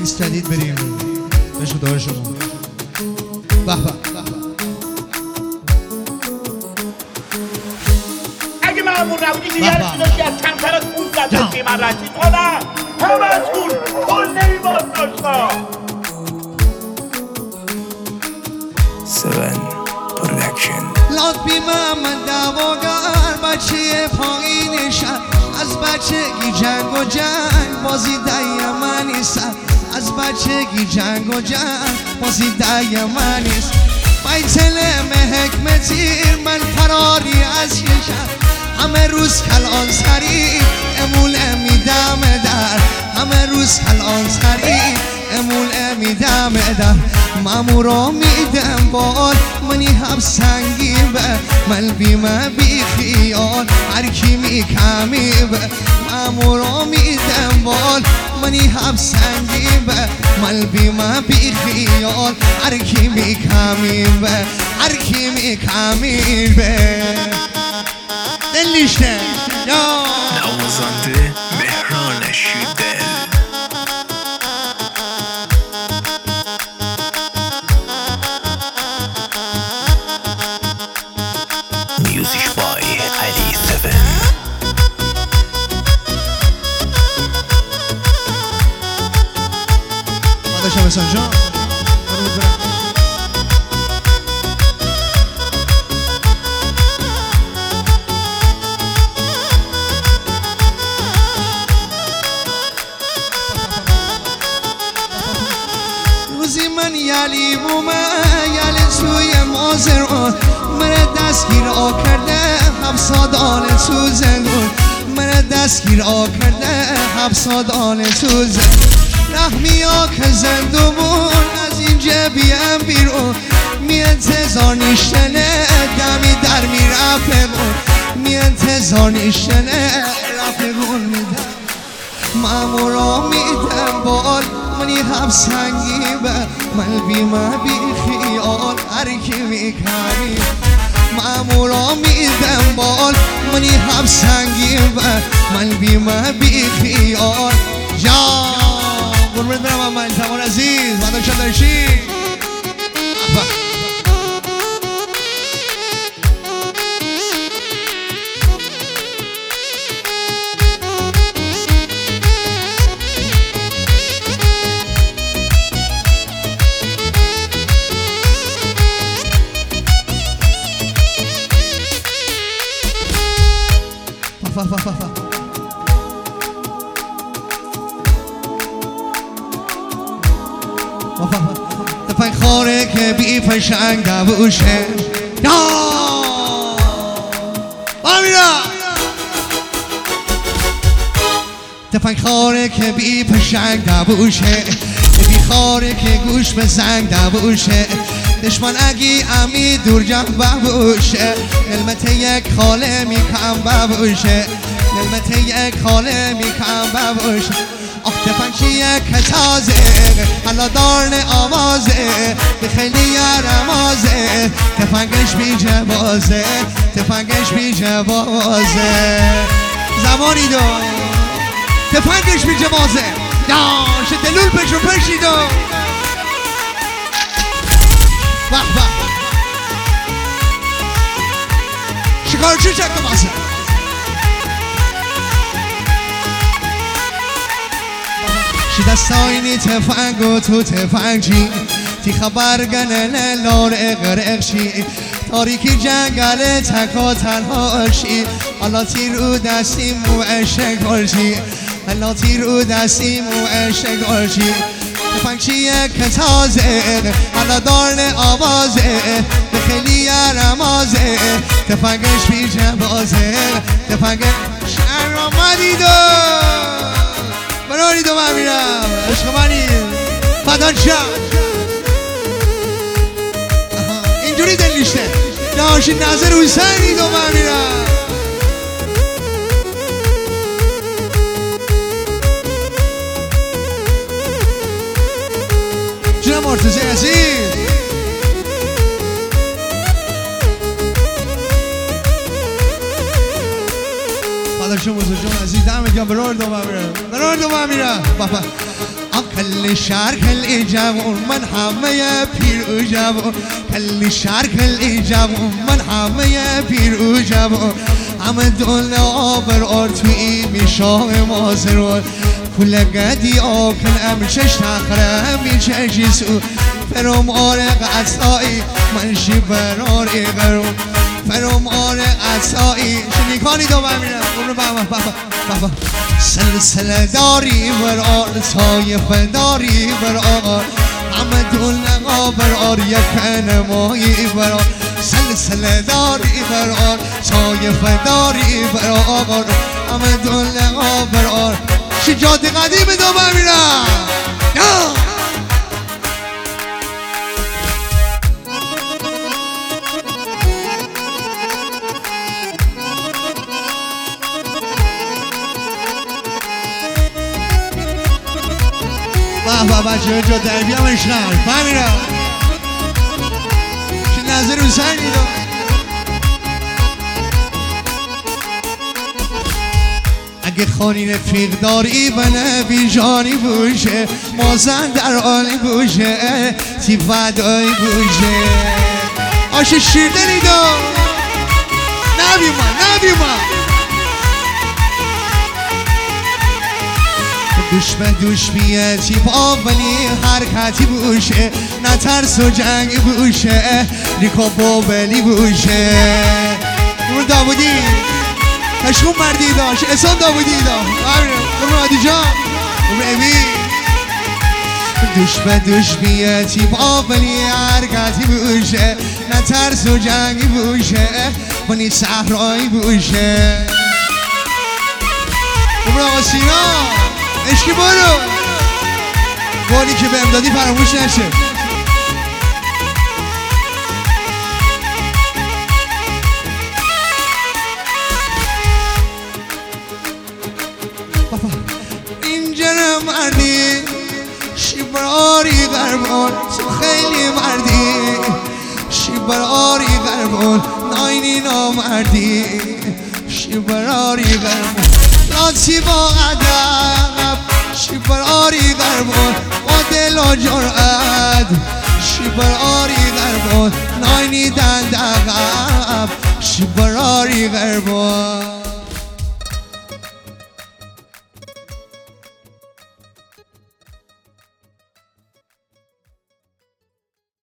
لیست جدید بریم به خدا شما. به به. اگه معمول نبودی که یه داشتی از کمتر از 500 قیمت رسید کنم هم از کن کل نمیباز داشتا 7 پروڈکشن. لطفی من دواگر بچه پایین شد، از بچگی جنگ و جنگ بازیده من نیست، از بچگی جنگ و جنگ بازیده من نیست. بیتل حکمتی من فراری از کشم، همه روز کلان سری اموله میدم در، همه روز کلان سری اموله میدم در. مامورا میدم بال منی هم سنگی به من بیمه بی خیال هر کی میکمی به. مامورا میدم بال منی هم سنگی به من بیمه بی خیال هر کی میکمی به هر کی میکمی به. دلیشته یا نوازنده مهران شیدل. میوزیک بای علی 7. داداشم حسن جان روزی من یلی بومه یلی توی مازران من دستگیر کرده 7 سال تو زندون، من دستگیر کرده 7 سال تو زندون. رحمیا که زندون از اینجا بیم بیرون می انتظار نیشتنه دمی در میرفمون، می انتظار نیشتنه رفمون میدم. مامورا میدم بال منی هم سنگی به من بیمه بی خیال هر کی میکنی. مامورا میدم بال منی هم سنگی به من بیمه بی خیال. جان قربونت برم اما تمام عزیز مدام داشتی تفنگ خاره که بی فشنگ نبوشه تفنگ خاره که بی فشنگ نبوشه، بی خاره که گوش به زنگ نبوشه. دشمن اگی امی دور جمع ببوشه علمت یک خاله میکم ببوشه، علمت یک خاله میکم ببوشه. تفنگشی یک تازه حالا دارن آوازه به خیلی رمازه تفنگش بی جوازه تفنگش بی جوازه زمانی دو تفنگش بی جوازه داشت دلول پشو پشیدو وقت وقت شکارچی چک بازه شی دستاینی تفنگ و تو تفنگچی تی خبرگنه لار اقرقشی تاریکی جنگل تکا تنهاشی حالا تی رو دستیم و اشگارشی حالا تی رو دستیم و اشگارشی تفنگچی یک تازه حالا دارن آوازه به خیلی رمازه تفنگش بی جوازه تفنگش شهر آمدی دو براری دو من میرم عشق منی فدان شد اینجوری دلیشته داشتی نظر حسینی دو من میرم جناب مرتضی عزیز فدان شما بزرگ جان عزیز دمت گرم برار دو من میرم برار دو من میرم بابا کل شهر کل جوان من همه پیر و جوان کل شهر کل جوان من همه پیر و جوان همه دنیا آبر آرتوی میشاه مازرون کل قدی آکن امشش تخره میشه جیسو فرم آرق اصایی من شبرار ایغرون فرم آرق اصایی شنیکانی دو بمیرم اونو بابا سلسله داری برار طایفه داری برار همه دلنقا برار یک نمایی برار سلسله داری برار طایفه داری برار همه دلنقا برار شجاعت قدیم دو بمیرم بابا بچه جا دربی هم اشنال فهمیرم چه نظر حسینی دو اگه خانی رفیق داری و نبی جانی بوشه مازن در آنی بوشه تی فدایی بوشه آش شیردنی دو نبی من دوش بیه تیپ آولی حرکتی بوشه نه ترس و جنگ بوشه ریکا بابلی بوشه اون داودی تشکون مردی داشت احسان داودی داشت اون عادی جان اون ایوی دوش بیه تیپ آولی حرکتی بوشه نه ترس و جنگی بوشه بانی صحرایی بوشه اون آقا سینا اشکی برو باری که به امدادی فراموش نشه اینجا مردی شیبراری غربان تو خیلی مردی شیبراری غربان ناینی نامردی شیبراری غربان لاتی با ادب شیبراری غربان با دل و جرأت شیبراری غربان ناینی دند عقب شیبراری غربان